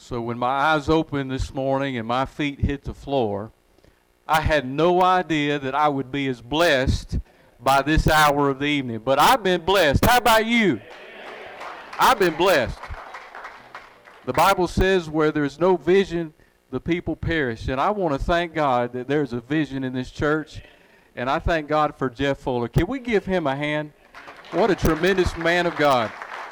So when my eyes opened this morning and my feet hit the floor, I had no idea that I would be as blessed by this hour of the evening. But I've been blessed. How about you? I've been blessed. The Bible says where there's no vision, the people perish. And I want to thank God that there's a vision in this church. And I thank God for Jeff Fuller. Can we give him a hand? What a tremendous man of God.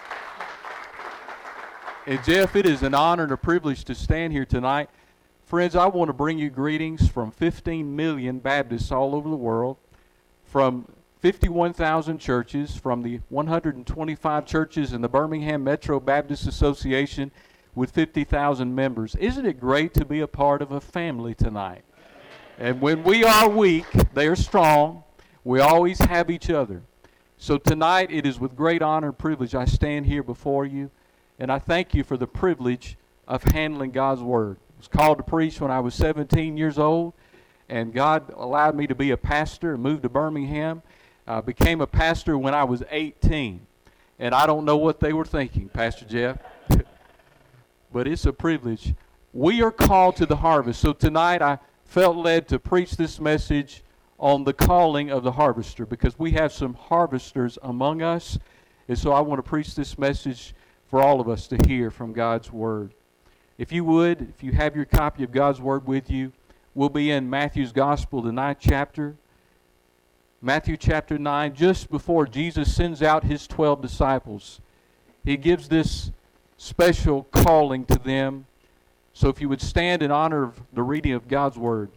And Jeff, it is an honor and a privilege to stand here tonight. Friends, I want to bring you greetings from 15 million Baptists all over the world, from 51,000 churches, from the 125 churches in the Birmingham Metro Baptist Association with 50,000 members. Isn't it great to be a part of a family tonight? And when we are weak, they are strong. We always have each other. So tonight, it is with great honor and privilege I stand here before you. And I thank you for the privilege of handling God's Word. I was called to preach when I was 17 years old, and God allowed me to be a pastor and moved to Birmingham. Became a pastor when I was 18. And I don't know what they were thinking, Pastor Jeff. But it's a privilege. We are called to the harvest. So tonight I felt led to preach this message on the calling of the harvester, because we have some harvesters among us. And so I want to preach this message for all of us to hear from God's Word. If you would, if you have your copy of God's Word with you, we'll be in Matthew's Gospel, the 9th chapter. Matthew chapter 9, just before Jesus sends out his 12 disciples. He gives this special calling to them. So if you would stand in honor of the reading of God's Word.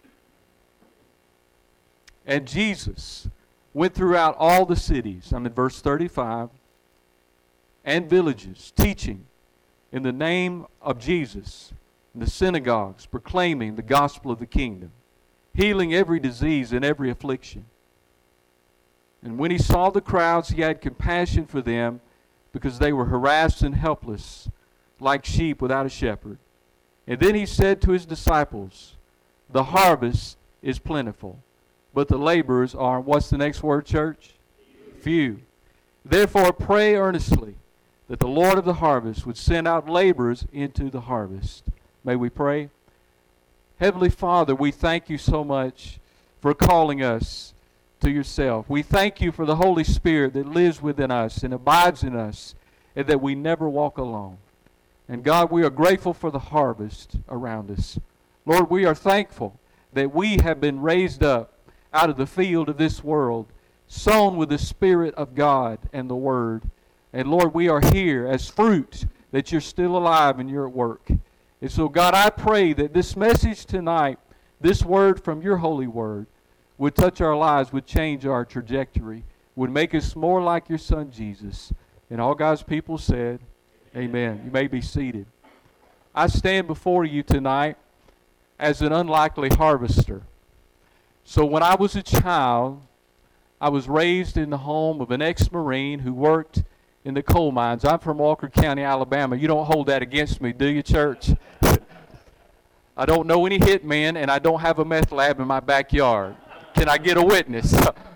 And Jesus went throughout all the cities, I'm in verse 35, and villages, teaching in the name of Jesus in the synagogues, proclaiming the gospel of the kingdom, healing every disease and every affliction. And when he saw the crowds, he had compassion for them, because they were harassed and helpless, like sheep without a shepherd. And then he said to his disciples, the harvest is plentiful, but the laborers are, what's the next word, church? Few. Therefore pray earnestly that the Lord of the harvest would send out laborers into the harvest. May we pray? Heavenly Father, we thank you so much for calling us to yourself. We thank you for the Holy Spirit that lives within us and abides in us, and that we never walk alone. And God, we are grateful for the harvest around us. Lord, we are thankful that we have been raised up out of the field of this world, sown with the Spirit of God and the Word. And Lord, we are here as fruit that you're still alive and you're at work. And so God, I pray that this message tonight, this word from your holy word, would touch our lives, would change our trajectory, would make us more like your Son Jesus. And all God's people said, amen. You may be seated. I stand before you tonight as an unlikely harvester. So when I was a child, I was raised in the home of an ex-Marine who worked in the coal mines. I'm from Walker County, Alabama. You don't hold that against me, do you, church? I don't know any hitmen, and I don't have a meth lab in my backyard. Can I get a witness?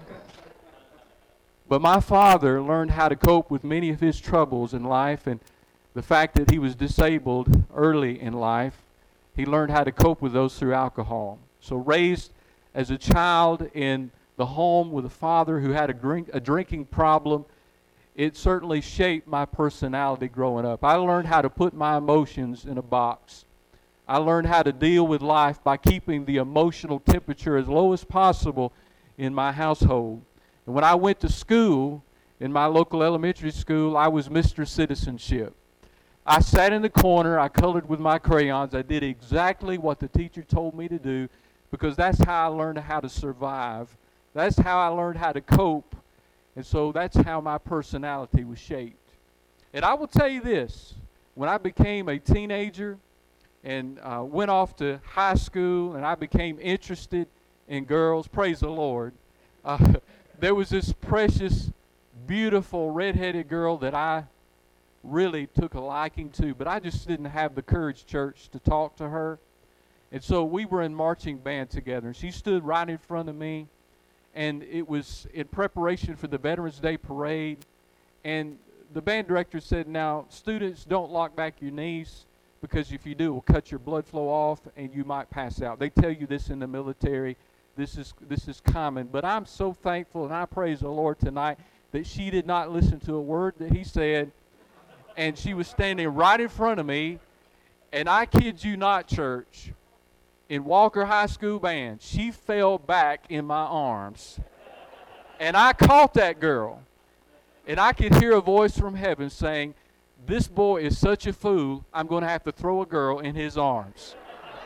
But my father learned how to cope with many of his troubles in life, and the fact that he was disabled early in life, he learned how to cope with those through alcohol. So raised as a child in the home with a father who had a drinking problem, it certainly shaped my personality growing up. I learned how to put my emotions in a box. I learned how to deal with life by keeping the emotional temperature as low as possible in my household. And when I went to school, in my local elementary school, I was Mr. Citizenship. I sat in the corner, I colored with my crayons, I did exactly what the teacher told me to do, because that's how I learned how to survive. That's how I learned how to cope. And so that's how my personality was shaped. And I will tell you this, when I became a teenager and went off to high school and I became interested in girls, praise the Lord, there was this precious, beautiful, redheaded girl that I really took a liking to, but I just didn't have the courage, church, to talk to her. And so we were in marching band together, and she stood right in front of me. And it was in preparation for the Veterans Day parade. And the band director said, now, students, don't lock back your knees, because if you do, it will cut your blood flow off and you might pass out. They tell you this in the military. This is common. But I'm so thankful, and I praise the Lord tonight that she did not listen to a word that he said, and she was standing right in front of me, and I kid you not, church, in Walker High School band, she fell back in my arms. And I caught that girl. And I could hear a voice from heaven saying, this boy is such a fool, I'm going to have to throw a girl in his arms.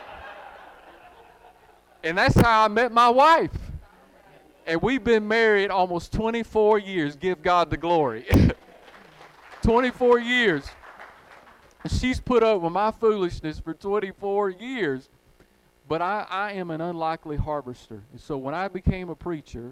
And that's how I met my wife. And we've been married almost 24 years. Give God the glory. 24 years. She's put up with my foolishness for 24 years. But I am an unlikely harvester. And so when I became a preacher,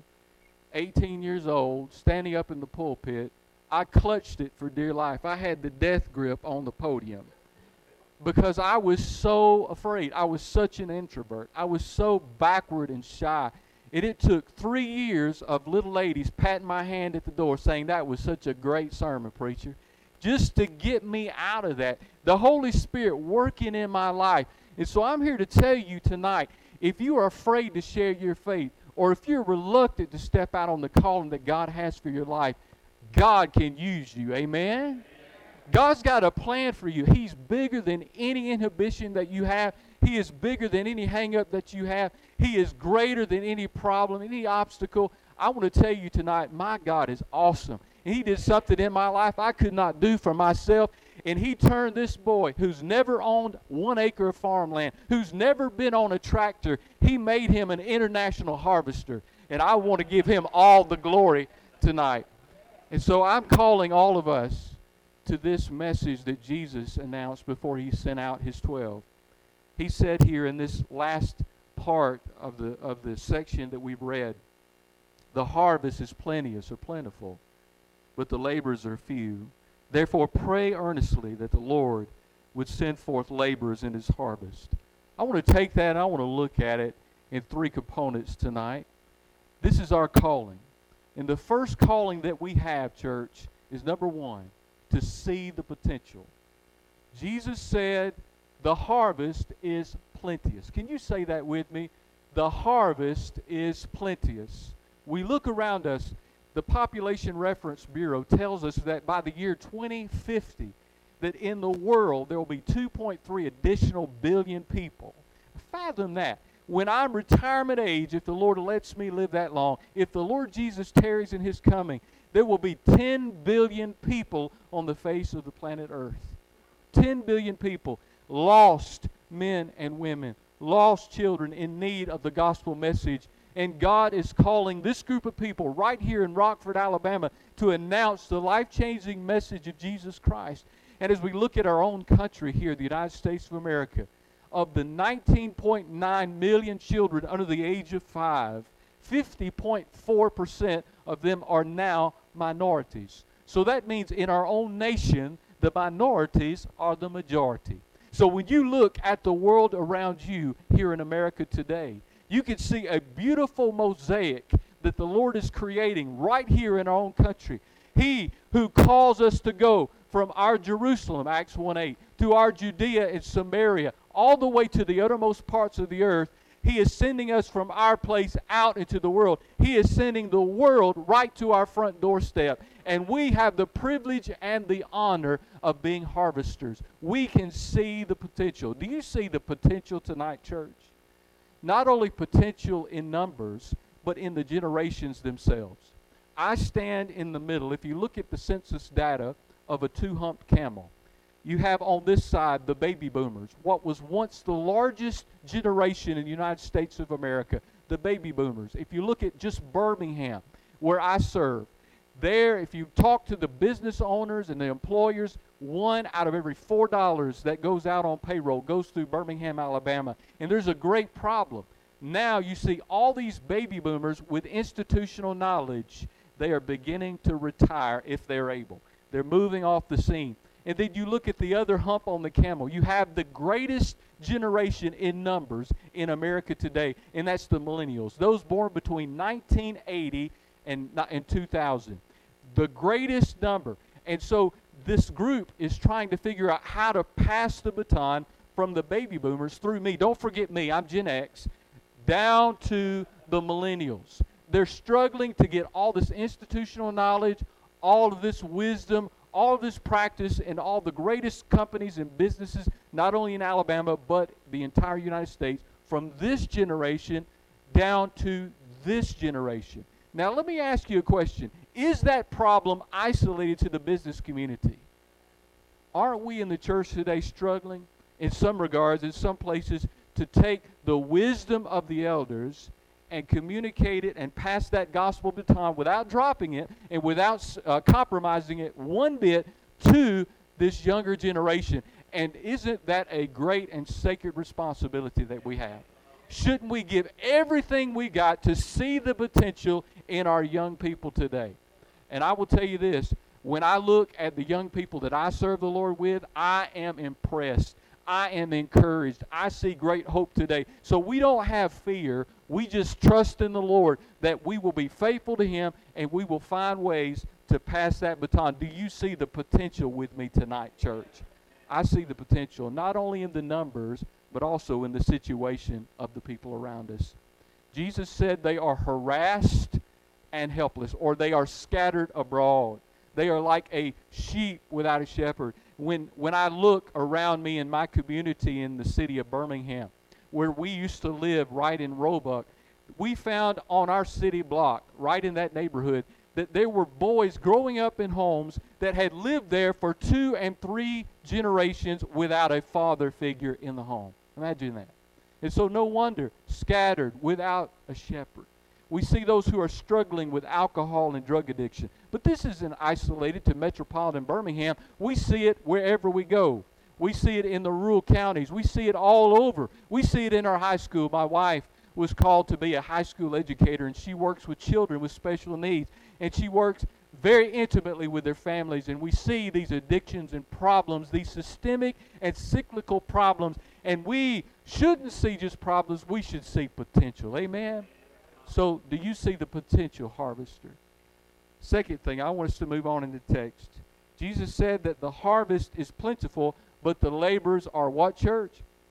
18 years old, standing up in the pulpit, I clutched it for dear life. I had the death grip on the podium because I was so afraid. I was such an introvert. I was so backward and shy. And it took 3 years of little ladies patting my hand at the door saying, that was such a great sermon, preacher, just to get me out of that. The Holy Spirit working in my life. And so I'm here to tell you tonight, if you are afraid to share your faith, or if you're reluctant to step out on the calling that God has for your life, God can use you. Amen? God's got a plan for you. He's bigger than any inhibition that you have. He is bigger than any hang-up that you have. He is greater than any problem, any obstacle. I want to tell you tonight, my God is awesome. And he did something in my life I could not do for myself. And he turned this boy who's never owned 1 acre of farmland, who's never been on a tractor, he made him an international harvester. And I want to give him all the glory tonight. And so I'm calling all of us to this message that Jesus announced before he sent out his 12. He said here in this last part of the section that we've read, the harvest is plenteous or plentiful, but the laborers are few. Therefore pray earnestly that the Lord would send forth laborers in his harvest. I want to take that and I want to look at it in 3 components tonight. This is our calling. And the first calling that we have, church, is number 1, to see the potential. Jesus said, the harvest is plenteous. Can you say that with me? The harvest is plenteous. We look around us. The Population Reference Bureau tells us that by the year 2050, that in the world there will be 2.3 additional billion people. Fathom that. When I'm retirement age, if the Lord lets me live that long, if the Lord Jesus tarries in his coming, there will be 10 billion people on the face of the planet Earth. 10 billion people, lost men and women, lost children in need of the gospel message. And God is calling this group of people right here in Rockford, Alabama, to announce the life-changing message of Jesus Christ. And as we look at our own country here, the United States of America, of the 19.9 million children under the age of 5, 50.4% of them are now minorities. So that means in our own nation, the minorities are the majority. So when you look at the world around you here in America today, you can see a beautiful mosaic that the Lord is creating right here in our own country. He who calls us to go from our Jerusalem, Acts 1:8, to our Judea and Samaria, all the way to the uttermost parts of the earth, he is sending us from our place out into the world. He is sending the world right to our front doorstep. And we have the privilege and the honor of being harvesters. We can see the potential. Do you see the potential tonight, church? Not only potential in numbers, but in the generations themselves. I stand in the middle. If you look at the census data of a 2-humped camel, you have on this side the baby boomers, what was once the largest generation in the United States of America, the baby boomers. If you look at just Birmingham, where I serve, there, if you talk to the business owners and the employers, 1 out of every $4 that goes out on payroll goes through Birmingham, Alabama. And there's a great problem. Now you see all these baby boomers with institutional knowledge, they are beginning to retire if they're able. They're moving off the scene. And then you look at the other hump on the camel. You have the greatest generation in numbers in America today, and that's the millennials. Those born between 1980 and 2000. The greatest number. And so this group is trying to figure out how to pass the baton from the baby boomers through me. Don't forget me, I'm Gen X, down to the millennials. They're struggling to get all this institutional knowledge, all of this wisdom, all of this practice, and all the greatest companies and businesses, not only in Alabama, but the entire United States, from this generation down to this generation. Now, let me ask you a question. Is that problem isolated to the business community? Aren't we in the church today struggling in some regards, in some places, to take the wisdom of the elders and communicate it and pass that gospel baton without dropping it and without compromising it one bit to this younger generation? And isn't that a great and sacred responsibility that we have? Shouldn't we give everything we got to see the potential in our young people today? And I will tell you this, when I look at the young people that I serve the Lord with, I am impressed. I am encouraged. I see great hope today. So we don't have fear. We just trust in the Lord that we will be faithful to Him and we will find ways to pass that baton. Do you see the potential with me tonight, church? I see the potential not only in the numbers, but also in the situation of the people around us. Jesus said they are harassed and helpless, or they are scattered abroad. They are like a sheep without a shepherd. When I look around me in my community in the city of Birmingham, where we used to live right in Roebuck, we found on our city block, right in that neighborhood, that there were boys growing up in homes that had lived there for 2 and 3 generations without a father figure in the home. Imagine that. And so no wonder, scattered without a shepherd. We see those who are struggling with alcohol and drug addiction. But this isn't isolated to metropolitan Birmingham. We see it wherever we go. We see it in the rural counties. We see it all over. We see it in our high school. My wife was called to be a high school educator, and she works with children with special needs. And she works very intimately with their families. And we see these addictions and problems, these systemic and cyclical problems. And we shouldn't see just problems. We should see potential. Amen? So, do you see the potential, harvester? Second thing, I want us to move on in the text. Jesus said that the harvest is plentiful, but the laborers are what, church?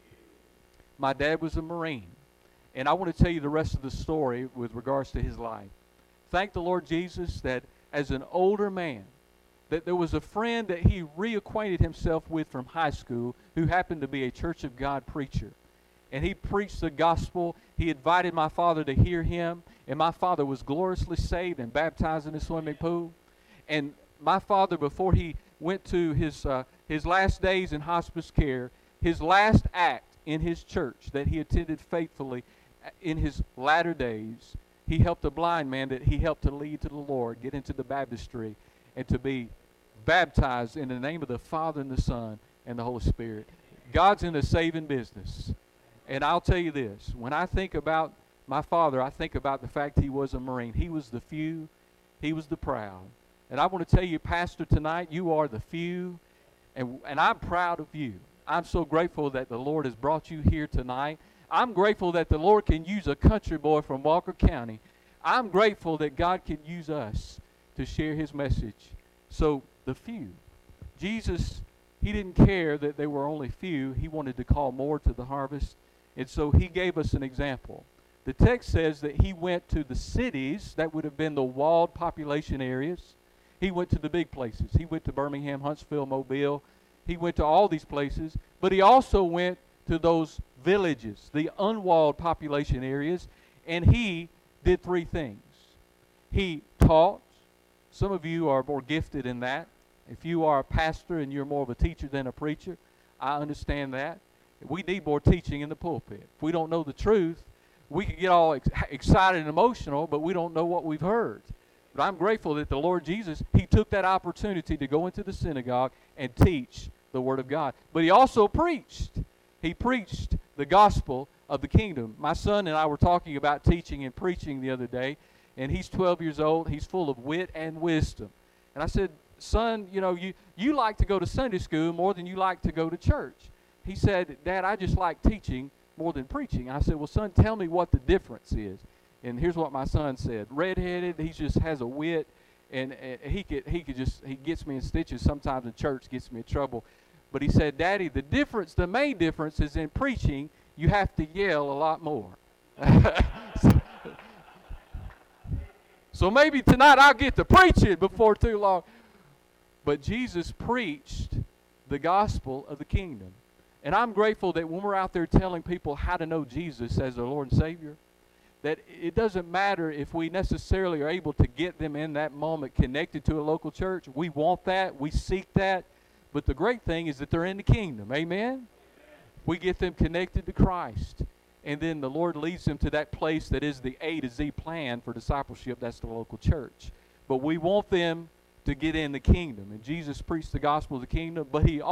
My dad was a Marine, and I want to tell you the rest of the story with regards to his life. Thank the Lord Jesus that as an older man, that there was a friend that he reacquainted himself with from high school who happened to be a Church of God preacher. And he preached the gospel. He invited my father to hear him. And my father was gloriously saved and baptized in the swimming pool. And my father, before he went to his last days in hospice care, his last act in his church that he attended faithfully in his latter days, he helped a blind man that he helped to lead to the Lord, get into the baptistry, and to be baptized in the name of the Father and the Son and the Holy Spirit. God's in the saving business. And I'll tell you this, when I think about my father, I think about the fact he was a Marine. He was the few, he was the proud. And I want to tell you, Pastor, tonight, you are the few, and I'm proud of you. I'm so grateful that the Lord has brought you here tonight. I'm grateful that the Lord can use a country boy from Walker County. I'm grateful that God can use us to share His message. So, the few. Jesus, He didn't care that there were only few. He wanted to call more to the harvest. And so He gave us an example. The text says that He went to the cities, that would have been the walled population areas. He went to the big places. He went to Birmingham, Huntsville, Mobile. He went to all these places. But He also went to those villages, the unwalled population areas, and He did 3 things. He taught. Some of you are more gifted in that. If you are a pastor and you're more of a teacher than a preacher, I understand that. We need more teaching in the pulpit. If we don't know the truth, we can get all excited and emotional, but we don't know what we've heard. But I'm grateful that the Lord Jesus, He took that opportunity to go into the synagogue and teach the Word of God. But He also preached. He preached the gospel of the kingdom. My son and I were talking about teaching and preaching the other day, and he's 12 years old. He's full of wit and wisdom. And I said, son, you like to go to Sunday school more than you like to go to church. He said, Dad, I just like teaching more than preaching. I said, well, son, tell me what the difference is. And here's what my son said. Redheaded, he just has a wit. And he gets me in stitches sometimes in church, gets me in trouble. But he said, Daddy, the main difference is in preaching, you have to yell a lot more. So maybe tonight I'll get to preach it before too long. But Jesus preached the gospel of the kingdom. And I'm grateful that when we're out there telling people how to know Jesus as their Lord and Savior, that it doesn't matter if we necessarily are able to get them in that moment connected to a local church. We want that. We seek that. But the great thing is that they're in the kingdom. Amen? We get them connected to Christ. And then the Lord leads them to that place that is the A to Z plan for discipleship. That's the local church. But we want them to get in the kingdom. And Jesus preached the gospel of the kingdom, but he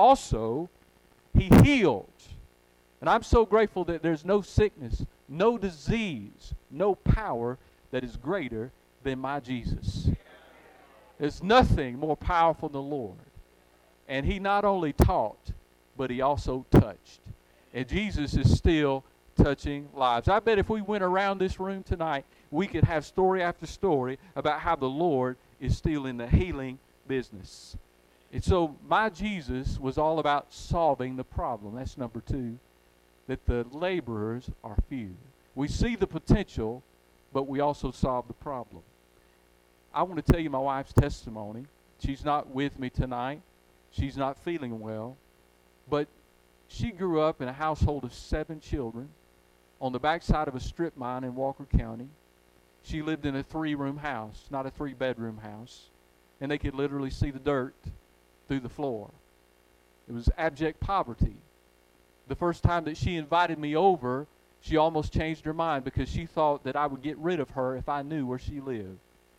healed. And I'm so grateful that there's no sickness, no disease, no power that is greater than my Jesus. There's nothing more powerful than the Lord. And he not only taught, but he also touched. And Jesus is still touching lives. I bet if we went around this room tonight, we could have story after story about how the Lord is still in the healing business. And so my Jesus was all about solving the problem. That's number 2, that the laborers are few. We see the potential, but we also solve the problem. I want to tell you my wife's testimony. She's not with me tonight. She's not feeling well. But she grew up in a household of 7 children on the backside of a strip mine in Walker County. She lived in a 3-room house, not a 3-bedroom house. And they could literally see the dirt through the floor. It was abject poverty. The first time that she invited me over, she almost changed her mind because she thought that I would get rid of her if I knew where she lived.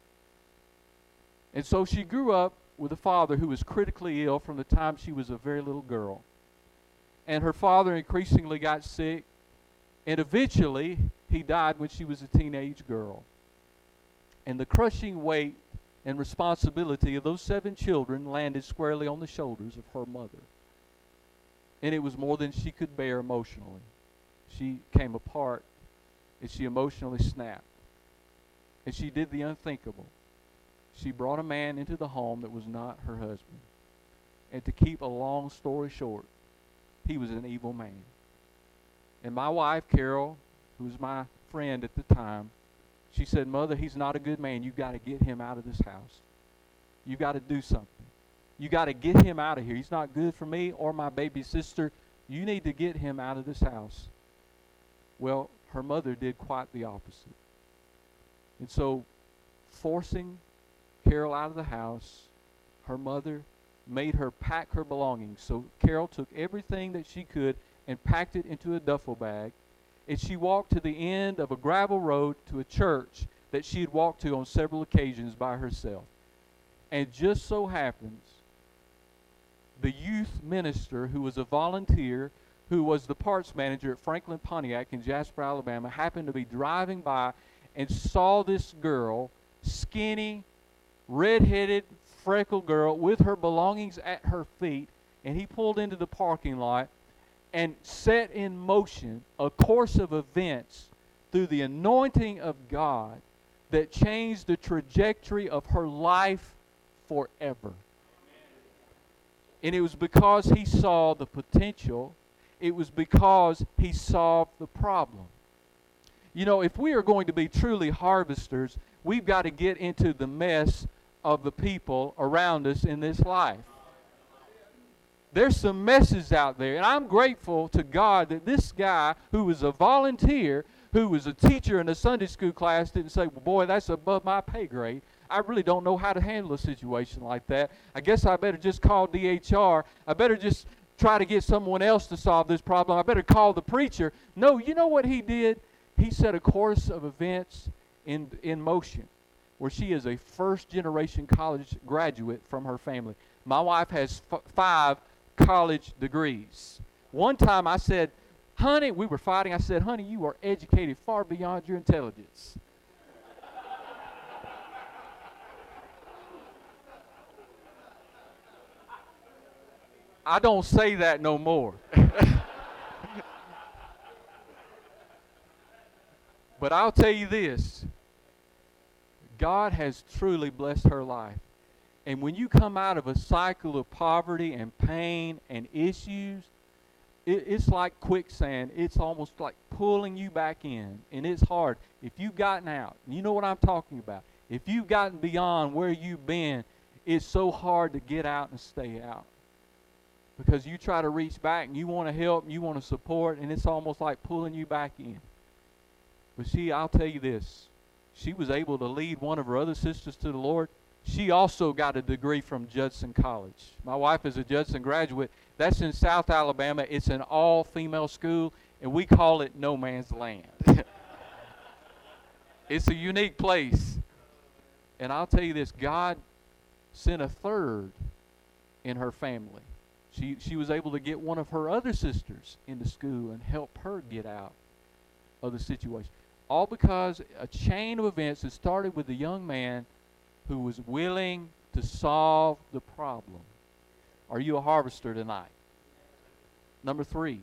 And so she grew up with a father who was critically ill from the time she was a very little girl. And her father increasingly got sick, and eventually he died when she was a teenage girl. And the crushing weight and responsibility of those 7 children landed squarely on the shoulders of her mother. And it was more than she could bear emotionally. She came apart, and she emotionally snapped. And she did the unthinkable. She brought a man into the home that was not her husband. And to keep a long story short, he was an evil man. And my wife, Carol, who was my friend at the time, she said, Mother, he's not a good man. You've got to get him out of this house. You've got to do something. You got to get him out of here. He's not good for me or my baby sister. You need to get him out of this house. Well, her mother did quite the opposite. And so, forcing Carol out of the house, her mother made her pack her belongings. So Carol took everything that she could and packed it into a duffel bag. And she walked to the end of a gravel road to a church that she had walked to on several occasions by herself. And just so happens, the youth minister, who was a volunteer, who was the parts manager at Franklin Pontiac in Jasper, Alabama, happened to be driving by and saw this girl, skinny, red-headed, freckled girl, with her belongings at her feet, and he pulled into the parking lot and set in motion a course of events through the anointing of God that changed the trajectory of her life forever. And it was because he saw the potential. It was because he solved the problem. You know, if we are going to be truly harvesters, we've got to get into the mess of the people around us in this life. There's some messes out there, and I'm grateful to God that this guy who was a volunteer, who was a teacher in a Sunday school class, didn't say, well, boy, that's above my pay grade. I really don't know how to handle a situation like that. I guess I better just call DHR. I better just try to get someone else to solve this problem. I better call the preacher. No, you know what he did? He set a course of events in motion where she is a first-generation college graduate from her family. My wife has 5 college degrees. One time I said, honey, we were fighting. I said, honey, you are educated far beyond your intelligence. I don't say that no more. But I'll tell you this. God has truly blessed her life. And when you come out of a cycle of poverty and pain and issues, it's like quicksand. It's almost like pulling you back in. And it's hard. If you've gotten out, you know what I'm talking about. If you've gotten beyond where you've been, it's so hard to get out and stay out. Because you try to reach back and you want to help and you want to support, and it's almost like pulling you back in. But I'll tell you this. She was able to lead one of her other sisters to the Lord. She also got a degree from Judson College. My wife is a Judson graduate. That's in South Alabama. It's an all-female school, and we call it no man's land. It's a unique place. And I'll tell you this, God sent a third in her family. She was able to get one of her other sisters into school and help her get out of the situation. All because a chain of events that started with a young man who was willing to solve the problem. Are you a harvester tonight? Number 3.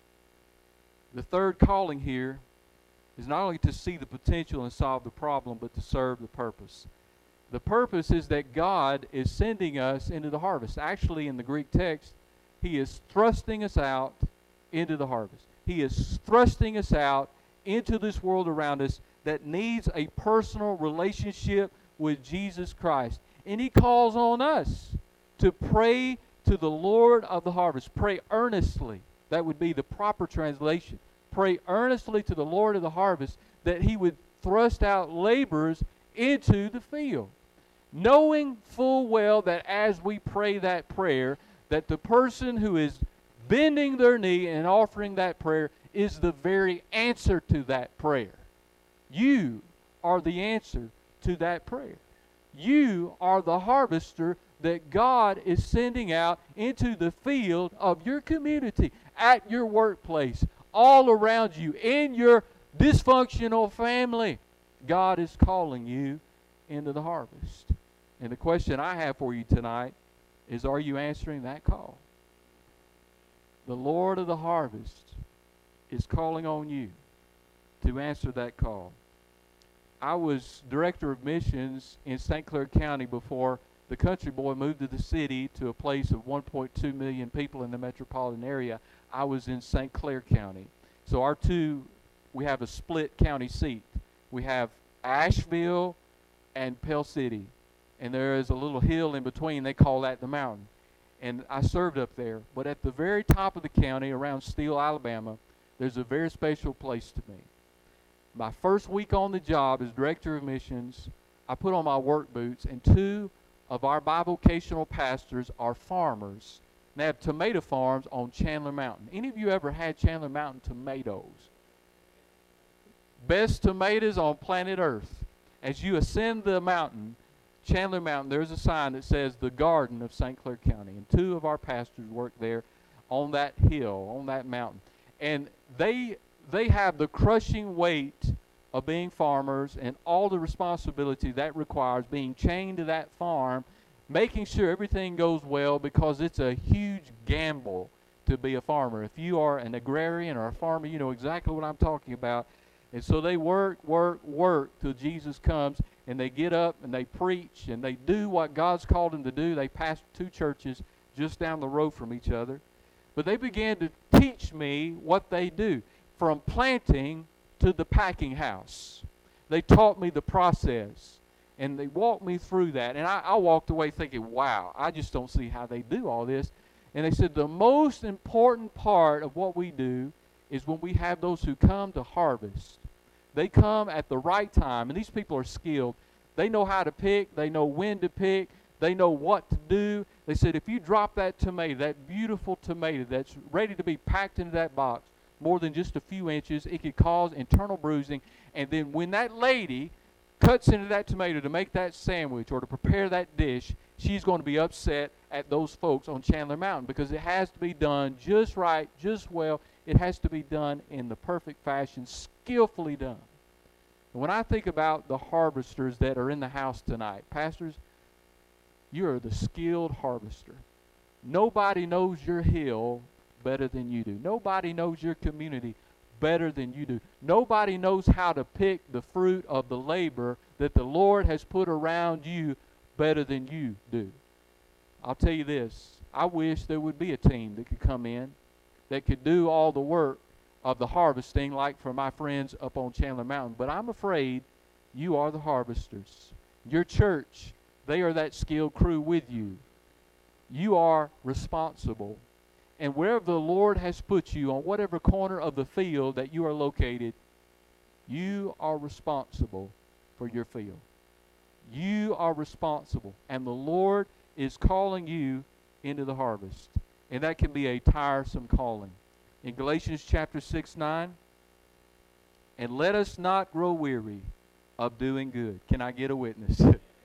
The third calling here is not only to see the potential and solve the problem, but to serve the purpose. The purpose is that God is sending us into the harvest. Actually, in the Greek text, He is thrusting us out into the harvest. He is thrusting us out into this world around us that needs a personal relationship with Jesus Christ. And He calls on us to pray to the Lord of the harvest. Pray earnestly. That would be the proper translation. Pray earnestly to the Lord of the harvest that He would thrust out laborers into the field. Knowing full well that as we pray that prayer, that the person who is bending their knee and offering that prayer is the very answer to that prayer. You are the answer to that prayer. You are the harvester that God is sending out into the field of your community, at your workplace, all around you, in your dysfunctional family. God is calling you into the harvest. And the question I have for you tonight is, are you answering that call? The Lord of the harvest is calling on you to answer that call. I was director of missions in St. Clair County before the country boy moved to the city, to a place of 1.2 million people in the metropolitan area. I was in St. Clair County. So we have a split county seat. We have Asheville and Pell City. And there is a little hill in between. They call that the mountain. And I served up there. But at the very top of the county, around Steele, Alabama, there's a very special place to me. My first week on the job as director of missions, I put on my work boots, and 2 of our bivocational pastors are farmers. They have tomato farms on Chandler Mountain. Any of you ever had Chandler Mountain tomatoes? Best tomatoes on planet Earth. As you ascend the mountain, Chandler Mountain, there's a sign that says the Garden of St. Clair County. And 2 of our pastors work there on that hill, on that mountain. And they have the crushing weight of being farmers and all the responsibility that requires, being chained to that farm, making sure everything goes well, because it's a huge gamble to be a farmer. If you are an agrarian or a farmer, you know exactly what I'm talking about. And so they work till Jesus comes, and they get up and they preach and they do what God's called them to do. They pastor 2 churches just down the road from each other. But they began to teach me what they do, from planting to the packing house. They taught me the process, and they walked me through that. And I walked away thinking, wow, I just don't see how they do all this. And they said the most important part of what we do is when we have those who come to harvest. They come at the right time, and these people are skilled. They know how to pick. They know when to pick. They know what to do. They said if you drop that tomato, that beautiful tomato that's ready to be packed into that box, more than just a few inches, it could cause internal bruising. And then when that lady cuts into that tomato to make that sandwich or to prepare that dish, she's going to be upset at those folks on Chandler Mountain, because it has to be done just right, just well. It has to be done in the perfect fashion, skillfully done. And when I think about the harvesters that are in the house tonight, pastors, you are the skilled harvester. Nobody knows your hill better than you do. Nobody knows your community better than you do. Nobody knows how to pick the fruit of the labor that the Lord has put around you better than you do. I'll tell you this. I wish there would be a team that could come in that could do all the work of the harvesting like for my friends up on Chandler Mountain. But I'm afraid you are the harvesters. Your church, they are that skilled crew with you. You are responsible. And wherever the Lord has put you, on whatever corner of the field that you are located, you are responsible for your field. You are responsible. And the Lord is calling you into the harvest. And that can be a tiresome calling. In Galatians chapter 6:9, and let us not grow weary of doing good. Can I get a witness?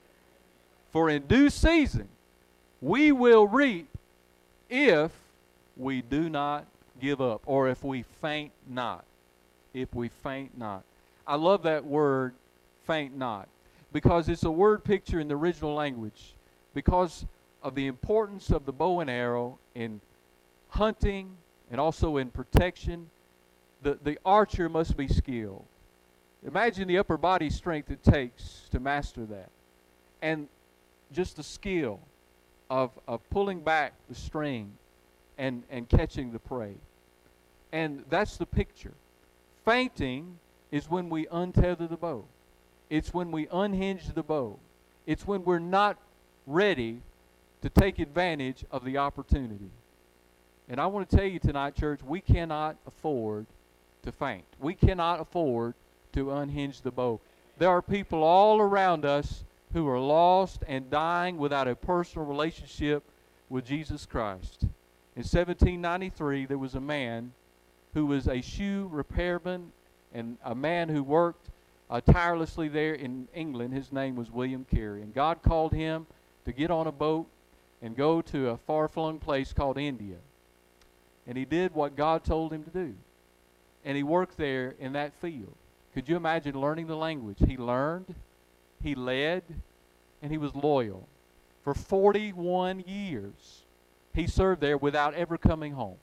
For in due season we will reap if we do not give up, or if we faint not. If we faint not. I love that word, faint not, because it's a word picture in the original language, because of the importance of the bow and arrow in hunting and also in protection. The archer must be skilled. Imagine the upper body strength it takes to master that. And just the skill of pulling back the string and catching the prey. And that's the picture. Fainting is when we untether the bow. It's when we unhinge the bow. It's when we're not ready to take advantage of the opportunity. And I want to tell you tonight, church, we cannot afford to faint. We cannot afford to unhinge the bow. There are people all around us who are lost and dying without a personal relationship with Jesus Christ. In 1793, there was a man who was a shoe repairman and a man who worked tirelessly there in England. His name was William Carey. And God called him to get on a boat and go to a far-flung place called India. And he did what God told him to do. And he worked there in that field. Could you imagine learning the language? He learned, he led, and he was loyal. For 41 years, he served there without ever coming home.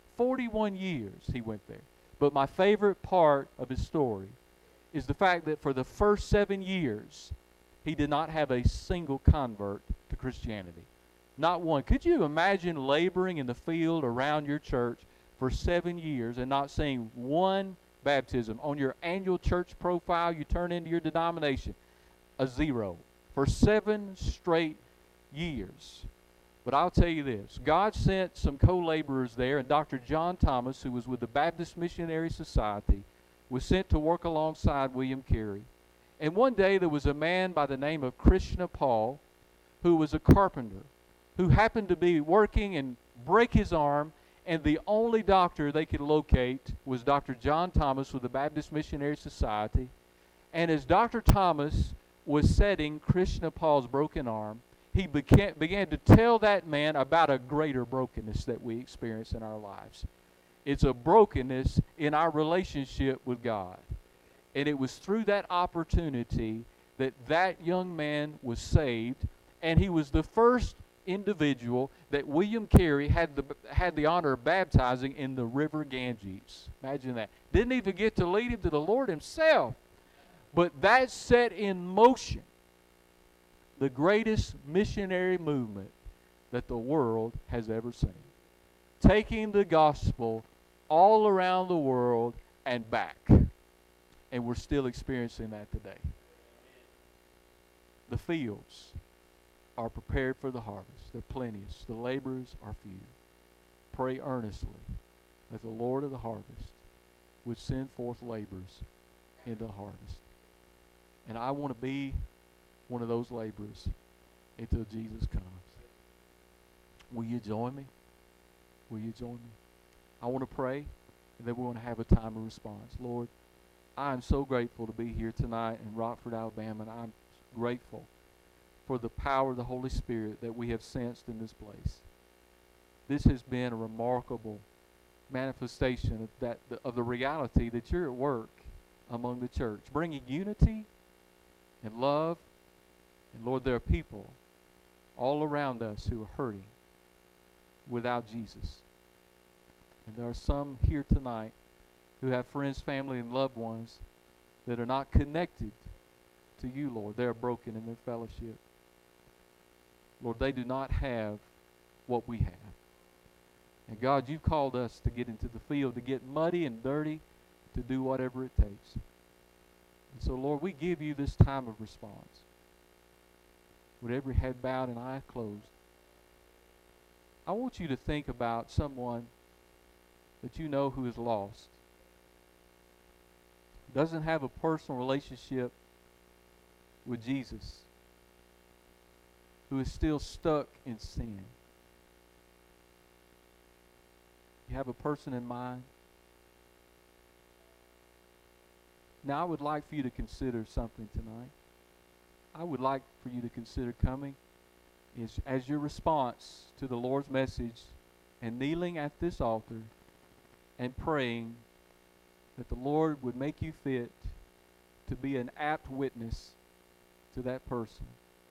41 years he went there. But my favorite part of his story is the fact that for the first 7 years, he did not have a single convert to Christianity. Not one. Could you imagine laboring in the field around your church for 7 years and not seeing one baptism? On your annual church profile, you turn into your denomination, a 0 for 7 straight years. But I'll tell you this. God sent some co-laborers there, and Dr. John Thomas, who was with the Baptist Missionary Society, was sent to work alongside William Carey. And one day there was a man by the name of Krishna Paul, who was a carpenter, who happened to be working and break his arm, and the only doctor they could locate was Dr. John Thomas with the Baptist Missionary Society. And as Dr. Thomas was setting Krishna Paul's broken arm, he began to tell that man about a greater brokenness that we experience in our lives. It's a brokenness in our relationship with God. And it was through that opportunity that that young man was saved, and he was the first individual that William Carey had the honor of baptizing in the river Ganges. Imagine that. Didn't even get to lead him to the Lord himself. But that set in motion the greatest missionary movement that the world has ever seen. Taking the gospel all around the world and back. And we're still experiencing that today. The fields are prepared for the harvest. They're plenteous. The laborers are few. Pray earnestly that the Lord of the harvest would send forth laborers into the harvest. And I want to be one of those laborers until Jesus comes. Will you join me? Will you join me? I want to pray, and then we're going to have a time of response. Lord, I am so grateful to be here tonight in Rockford, Alabama, and I'm grateful for the power of the Holy Spirit that we have sensed in this place. This has been a remarkable manifestation of the reality that you're at work among the church, bringing unity and love. And Lord, there are people all around us who are hurting without Jesus. And there are some here tonight who have friends, family, and loved ones that are not connected to you, Lord. They are broken in their fellowship. Lord, they do not have what we have. And God, you've called us to get into the field, to get muddy and dirty, to do whatever it takes. And so, Lord, we give you this time of response. With every head bowed and eye closed, I want you to think about someone that you know who is lost, doesn't have a personal relationship with Jesus, who is still stuck in sin. You have a person in mind? Now, I would like for you to consider something tonight. I would like for you to consider coming as your response to the Lord's message and kneeling at this altar and praying that the Lord would make you fit to be an apt witness to that person.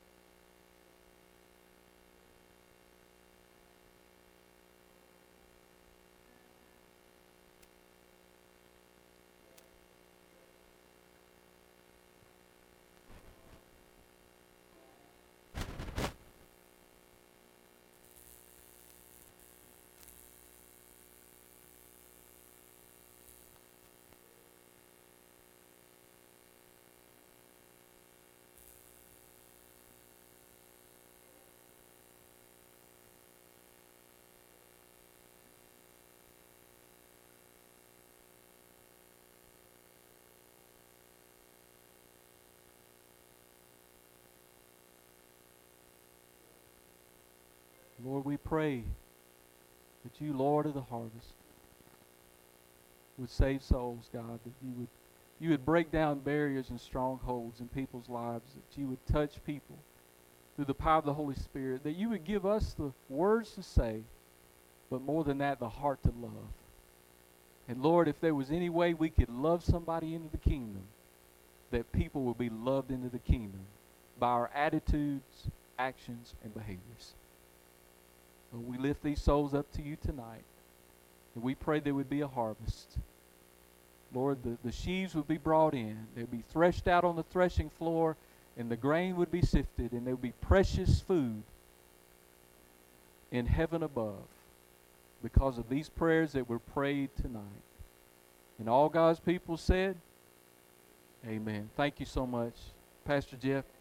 Lord, we pray that you, Lord of the harvest, would save souls, God, that you would break down barriers and strongholds in people's lives, that you would touch people through the power of the Holy Spirit, that you would give us the words to say, but more than that, the heart to love. And Lord, if there was any way we could love somebody into the kingdom, that people will be loved into the kingdom by our attitudes, actions, and behaviors. Lord, we lift these souls up to you tonight, and we pray there would be a harvest. Lord, the sheaves would be brought in. They would be threshed out on the threshing floor, and the grain would be sifted, and there would be precious food in heaven above because of these prayers that were prayed tonight. And all God's people said, amen. Thank you so much, Pastor Jeff.